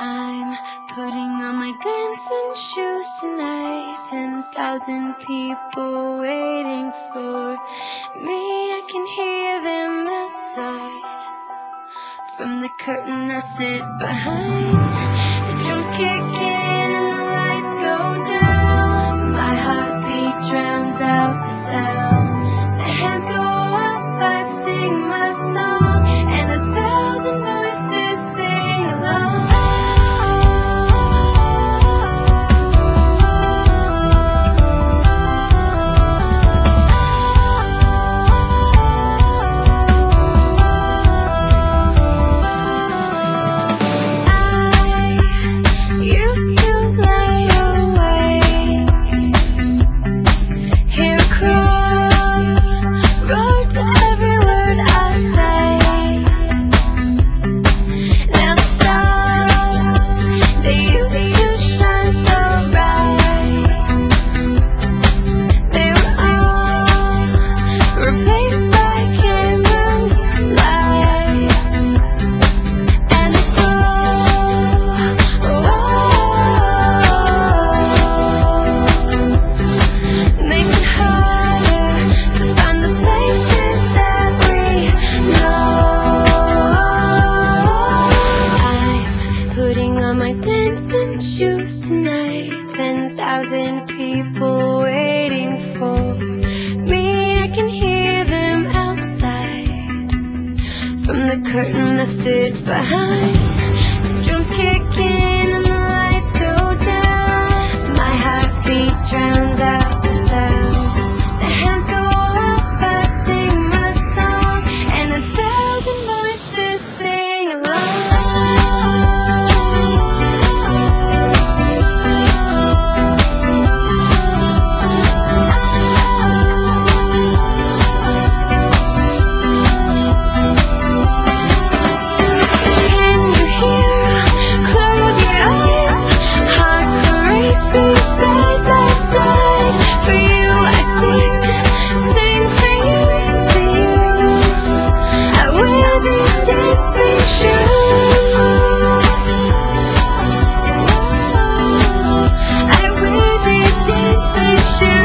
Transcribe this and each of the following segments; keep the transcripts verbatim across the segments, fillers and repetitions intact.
I'm putting on my dancing shoes tonight. Ten thousand people waiting for me. I can hear them outside. From the curtain I sit behind. The drums kick in and the lights go down. My heartbeat drowns out the sound. The hands go up, I sing my song, and a thousand voices sing along. Used to lie awake, hear a crowd roar to every word I say. Now the stars, they used to shine so bright, they were all replaced by candlelight. And they grow, make it harder to find the places that we know. I'm putting on my dancing shoes tonight. Ten thousand people waiting for me. I can hear them outside. From the curtain I sit behind. The drums kick in and the lights go down. My heartbeat drowns out the sound. The hands go up, I sing my song, and a thousand voices sing Can you hear? Close your eyes. Hearts are racing side by side. For you I sing, sing for you, to you. I wear these dancing shoes. I wear these dancing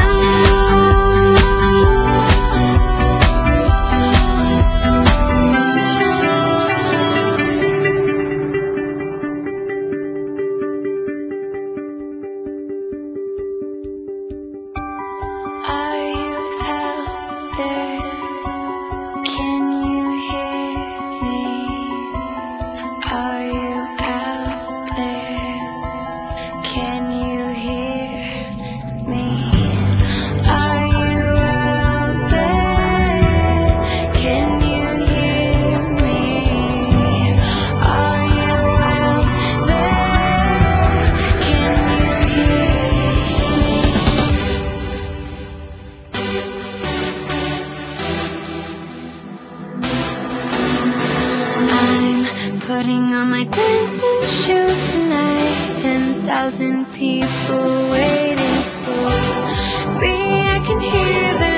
Are you out there? Can you hear me? Are you out there? Can you hear me? Are you out there? Can you hear me? Are you out there? Can you hear me? I'm putting on my dancing shoes tonight. Ten thousand people waiting for me. I can hear them